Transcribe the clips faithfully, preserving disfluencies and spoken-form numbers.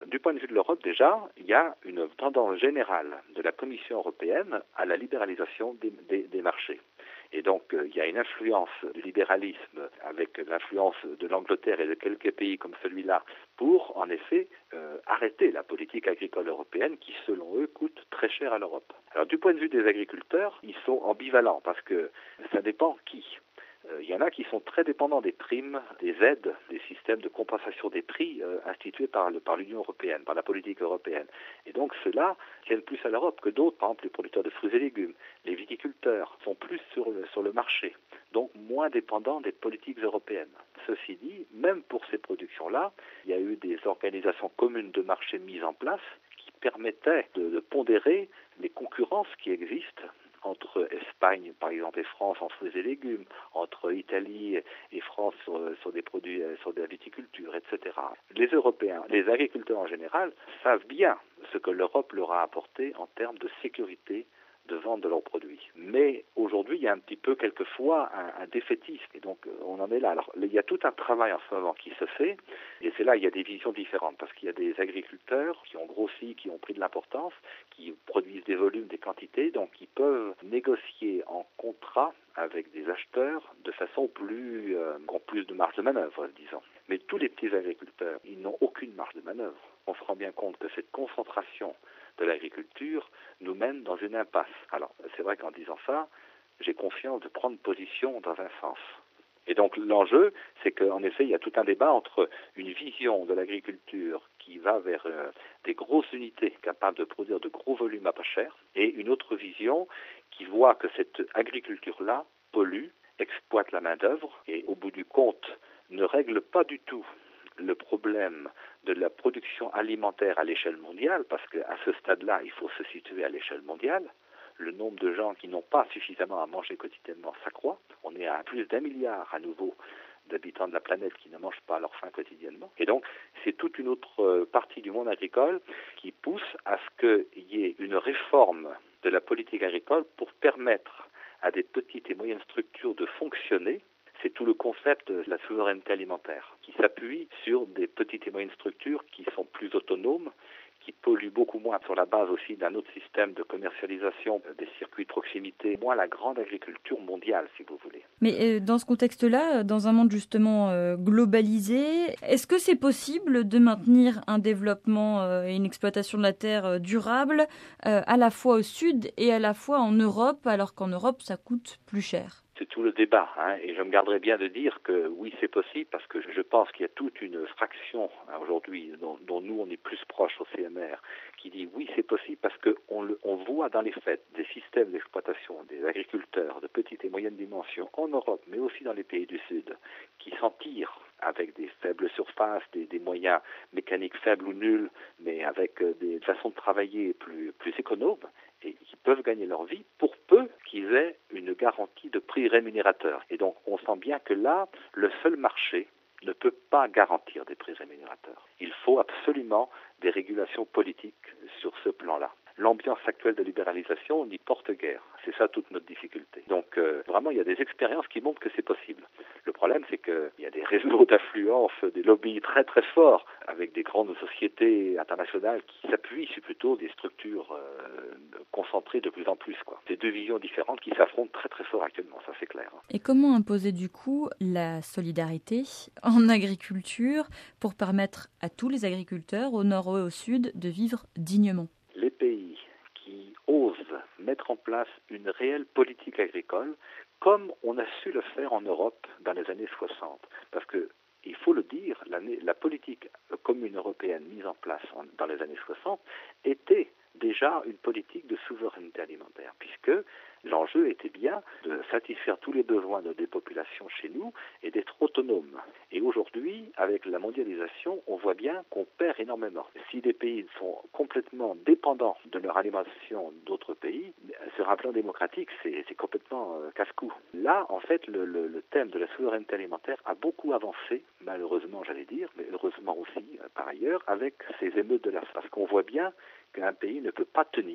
Du point de vue de l'Europe, déjà, il y a une tendance générale de la Commission européenne à la libéralisation des, des, des marchés. Et donc, euh, il y a une influence du libéralisme avec l'influence de l'Angleterre et de quelques pays comme celui-là pour, en effet, euh, arrêter la politique agricole européenne qui, selon eux, coûte très cher à l'Europe. Alors, du point de vue des agriculteurs, ils sont ambivalents parce que ça dépend qui. Euh, il y en a qui sont très dépendants des primes, des aides, des systèmes de compensation des prix euh, institués par, le, par l'Union européenne, par la politique européenne. Et donc ceux-là tiennent plus à l'Europe que d'autres, par exemple les producteurs de fruits et légumes, les viticulteurs sont plus sur le, sur le marché, donc moins dépendants des politiques européennes. Ceci dit, même pour ces productions-là, il y a eu des organisations communes de marché mises en place qui permettaient de, de pondérer les concurrences qui existent entre Espagne, par exemple, et France en fruits et légumes, entre Italie et France sur, sur des produits, sur de la viticulture, et cetera. Les Européens, les agriculteurs en général, savent bien ce que l'Europe leur a apporté en termes de sécurité de vente de leurs produits. Mais aujourd'hui, il y a un petit peu, quelquefois, un, un défaitisme. Et donc, on en est là. Alors, il y a tout un travail en ce moment qui se fait. Et c'est là, il y a des visions différentes. Parce qu'il y a des agriculteurs qui ont grossi, qui ont pris de l'importance, qui produisent des volumes, des quantités. Donc, ils peuvent négocier en contrat avec des acheteurs de façon plus, euh, ont plus de marge de manœuvre, disons. Mais tous les petits agriculteurs, ils n'ont aucune marge de manœuvre. On se rend bien compte que cette concentration de l'agriculture nous mène dans une impasse. Alors, c'est vrai qu'en disant ça, j'ai confiance de prendre position dans un sens. Et donc, l'enjeu, c'est qu'en effet, il y a tout un débat entre une vision de l'agriculture qui va vers euh, des grosses unités capables de produire de gros volumes à pas cher, et une autre vision qui voit que cette agriculture-là pollue, exploite la main-d'œuvre, et au bout du compte, ne règle pas du tout le problème de la production alimentaire à l'échelle mondiale, parce qu'à ce stade-là, il faut se situer à l'échelle mondiale. Le nombre de gens qui n'ont pas suffisamment à manger quotidiennement s'accroît. On est à plus d'un milliard à nouveau d'habitants de la planète qui ne mangent pas à leur faim quotidiennement. Et donc, c'est toute une autre partie du monde agricole qui pousse à ce qu'il y ait une réforme de la politique agricole pour permettre à des petites et moyennes structures de fonctionner. C'est tout le concept de la souveraineté alimentaire, qui s'appuie sur des petites et moyennes structures qui sont plus autonomes, qui polluent beaucoup moins sur la base aussi d'un autre système de commercialisation des circuits de proximité, moins la grande agriculture mondiale, si vous voulez. Mais euh, dans ce contexte-là, dans un monde justement euh, globalisé, est-ce que c'est possible de maintenir un développement euh, et une exploitation de la terre euh, durable euh, à la fois au sud et à la fois en Europe, alors qu'en Europe, ça coûte plus cher ? C'est tout le débat, hein, et je me garderai bien de dire que oui, c'est possible, parce que je pense qu'il y a toute une fraction hein, aujourd'hui, dont, dont nous on est plus proche au C M R, qui dit oui, c'est possible, parce qu'on le, on voit dans les faits des systèmes d'exploitation des agriculteurs de petite et moyenne dimension en Europe, mais aussi dans les pays du Sud, qui s'en tirent avec des faibles surfaces, des, des moyens mécaniques faibles ou nuls, mais avec euh, des façons de travailler plus, plus économes, et qui peuvent gagner leur vie pour peu qu'ils aient une garantie de prix rémunérateur. Et donc, on sent bien que là, le seul marché ne peut pas garantir des prix rémunérateurs. Il faut absolument des régulations politiques sur ce plan-là. L'ambiance actuelle de libéralisation n'y porte guère. C'est ça toute notre difficulté. Donc, euh, vraiment, il y a des expériences qui montrent que c'est possible. Le problème, c'est qu'il y a des réseaux d'influence, des lobbies très très forts, avec des grandes sociétés internationales qui s'appuient sur plutôt des structures euh, concentrées de plus en plus, quoi. C'est deux visions différentes qui s'affrontent très très fort actuellement, ça c'est clair. Et comment imposer du coup la solidarité en agriculture pour permettre à tous les agriculteurs, au nord et au sud, de vivre dignement ? Les pays qui osent mettre en place une réelle politique agricole, comme on a su le faire en Europe dans les années soixante. Parce que, il faut le dire, la, la politique commune européenne mise en place en, dans les années soixante était déjà une politique de souveraineté alimentaire, puisque l'enjeu était bien de satisfaire tous les besoins de des populations chez nous et d'être autonome. Et aujourd'hui, avec la mondialisation, on voit bien qu'on perd énormément. Si des pays sont complètement dépendants de leur alimentation d'autres pays, sur un plan démocratique, c'est, c'est complètement euh, casse-cou. Là, en fait, le, le, le thème de la souveraineté alimentaire a beaucoup avancé, malheureusement, j'allais dire, mais heureusement aussi, euh, par ailleurs, avec ces émeutes de la faim. Parce qu'on voit bien qu'un pays ne peut pas tenir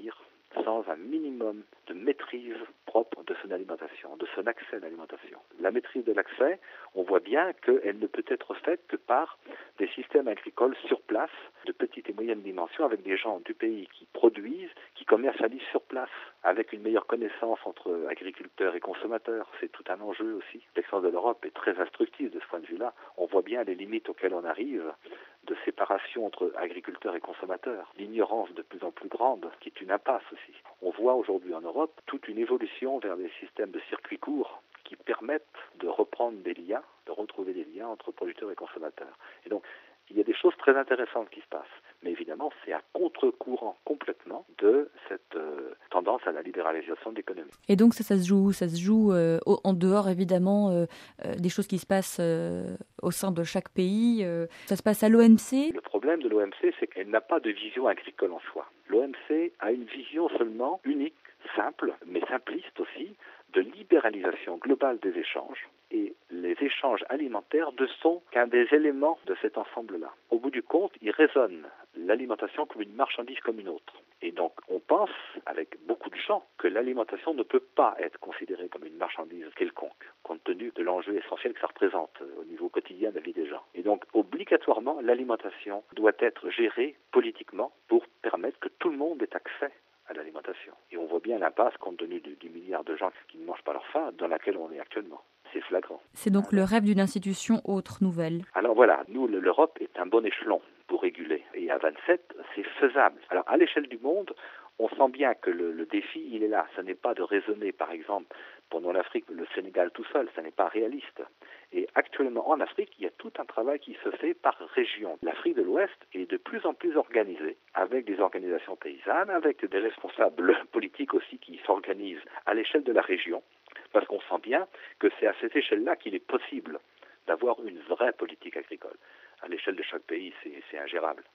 sans un minimum de maîtrise propre de son alimentation, de son accès à l'alimentation. La maîtrise de l'accès, on voit bien qu'elle ne peut être faite que par des systèmes agricoles sur place, de petite et moyenne dimension, avec des gens du pays qui produisent, qui commercialisent sur place, avec une meilleure connaissance entre agriculteurs et consommateurs. C'est tout un enjeu aussi. L'expérience de l'Europe est très instructive de ce point de vue-là. On voit bien les limites auxquelles on arrive de séparation entre agriculteurs et consommateurs. L'ignorance de plus en plus grande, qui est une impasse aussi. On voit aujourd'hui en Europe toute une évolution vers des systèmes de circuits courts qui permettent de reprendre des liens, de retrouver des liens entre producteurs et consommateurs. Et donc, il y a des choses très intéressantes qui se passent. Mais évidemment, c'est à contre-courant complètement de cette euh, tendance à la libéralisation de l'économie. Et donc ça, ça se joue, ça se joue euh, en dehors évidemment euh, euh, des choses qui se passent euh, au sein de chaque pays. Euh, ça se passe à l'O M C. Le problème de l'O M C, c'est qu'elle n'a pas de vision agricole en soi. L'O M C a une vision seulement unique, simple, mais simpliste aussi, de libéralisation globale des échanges. Et les échanges alimentaires ne sont qu'un des éléments de cet ensemble-là. Au bout du compte, ils raisonnent l'alimentation comme une marchandise comme une autre. Et donc, on pense, avec beaucoup de gens, que l'alimentation ne peut pas être considérée comme une marchandise quelconque, compte tenu de l'enjeu essentiel que ça représente au niveau quotidien de la vie des gens. Et donc, obligatoirement, l'alimentation doit être gérée politiquement pour permettre que tout le monde ait accès à l'alimentation. Et on voit bien l'impasse, compte tenu du, du milliard de gens qui ne mangent pas leur faim, dans laquelle on est actuellement. C'est flagrant. C'est donc Alors, le rêve d'une institution autre, nouvelle. Alors voilà, nous, l'Europe est un bon échelon pour réguler. Et à vingt-sept, c'est faisable. Alors à l'échelle du monde, on sent bien que le, le défi, il est là. Ce n'est pas de raisonner, par exemple, pendant l'Afrique, le Sénégal tout seul, ce n'est pas réaliste. Et actuellement, en Afrique, il y a tout un travail qui se fait par région. L'Afrique de l'Ouest est de plus en plus organisée, avec des organisations paysannes, avec des responsables politiques aussi qui s'organisent à l'échelle de la région, parce qu'on sent bien que c'est à cette échelle-là qu'il est possible d'avoir une vraie politique agricole. À l'échelle de chaque pays, c'est, c'est ingérable.